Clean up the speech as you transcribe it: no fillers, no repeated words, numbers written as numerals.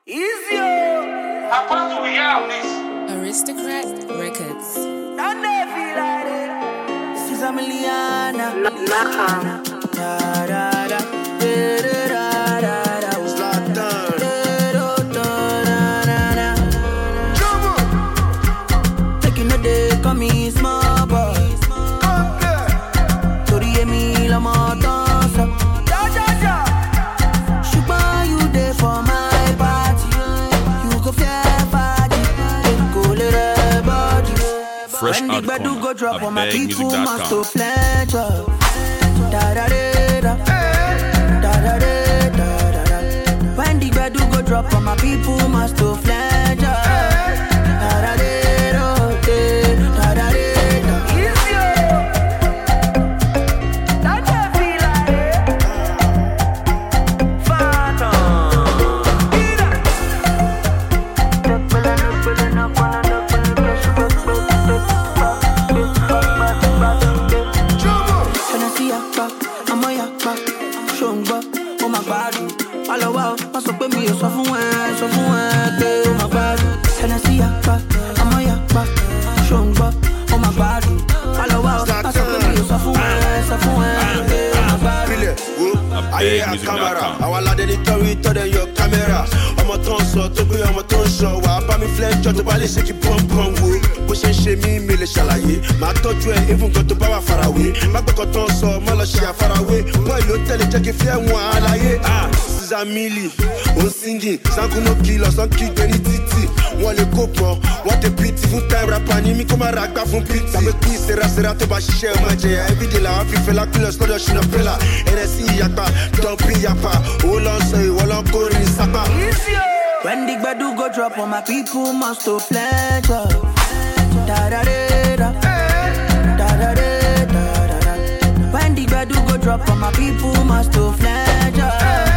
Easy. How far do we have this? Aristocrat Records. And they feel like it. This is a Miliana. Da da da. Da da da da. Zlatan. Taking a day, call me small boy. Tori emi la matanza. Shuba you there for my party. You go fair party. Go let everybody. Fresh When the out bed do go drop on my people must to BagMusic.com. pledge. Da da da da. Da da da da da. When the bed do go drop on my people must to pledge. Da da da da. Da da da da. Easy. That they feel like it. Phantom. Hennessy yakpa, àmọ́ yakpa, ṣòǹgbọ́, ó máa gbádùn. Má lọ wá o, má sọ pé mi ò sọ fún ẹ pé ó máa gbádùn. Hennessy yakpa, àmọ́ yakpa, ṣòǹgbọ́, ó máa gbádùn. Má lọ wá o, má sọ pé mi ò sọ fún ẹ pé ó máa gbádùn. Bílẹ̀ wo ayé àkàmàrà àwọn aládé ní tọ́rí tọ́dẹ̀ yọ kámẹ́rà ọmọ tó ń sọ tó gbé ọmọ tó ń sọ wà á bá mi flẹ́jọ́ tó bá lè ṣe kí pọ́npọ́n wo bó ṣe ń ṣe mí mi lè ṣàlàyé màá tọ́jú ẹ even gan tó bá wà farawé má gbọ́kọ̀ tó ń sọ má lọ ṣe àfarawé bọ́ọ̀ ló tẹ̀lé jẹ́ kí fẹ́ wọn àlàyé Sizamili ó ń singing sankuno kìlọ̀ sàn kígbe ní títì wọ́n lè kó pọ̀ wọ́n tẹ pìtì fún time rapper ní mi kó má ra gbà fún pìtì tàbí kí ìserasera tó bá ṣiṣẹ́ ọmọ jẹyà everyday làwọn fi fẹ́ lápilọ̀ sọ́dọ̀ ṣìnà pẹ́lá ẹ̀rẹ́sì ìyapa dọ́pì yapa owó lọ sọ ìwọ lọ kó rin sápá. When the gbedu go drop on my people must to pledge. Da da da da. Da da da da da. When the gbedu go drop on my people must to pledge.